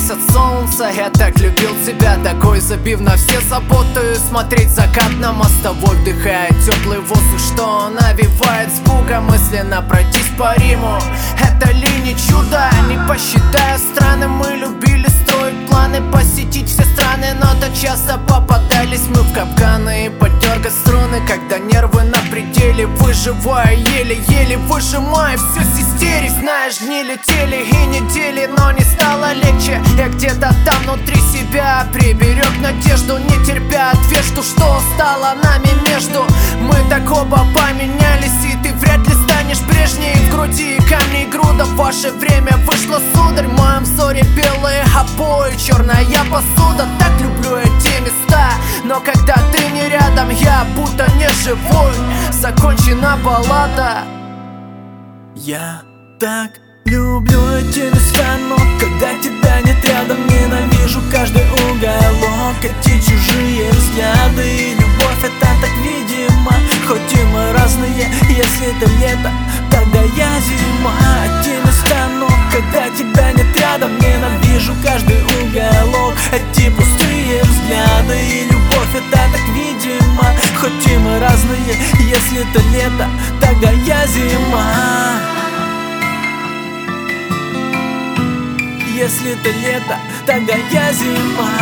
прячась от солнца. Я так любил тебя, такой забив на все заботы. Смотреть закат на мостовой, вдыхая теплый воздух, что навевает скука. Мысленно пройтись по Риму, это ли не чудо? Не посчитая страны, мы любили строить планы, посетить все страны, но то часто попадались мы в капканы и подергать струны, когда нервы на пределе. Выживая еле-еле, выжимая все с истерик. Знаешь, дни летели и недели, но не стало легче. Я где-то там внутри себя приберег надежду, не терпя ответ, что стало нами между. Мы так оба поменялись, и ты вряд ли станешь прежней. В груди камни и груда, в ваше время вышло, сударь. В моем взоре белые обои, черная посуда. Так люблю эти места, но когда ты не рядом, я будто не живой. Закончена баллада. Я так люблю эти места, но когда тебя нет рядом, ненавижу каждый уголок. Эти чужие взгляды и любовь, это так видимо. Хоть и мы разные, если это лето, тогда я зима. Эти места, но когда тебя нет рядом, ненавижу каждый уголок. Эти пустые взгляды и любовь, это так видимо. Хоть и мы разные, если это лето, тогда я зима. Если это лето, тогда я зима.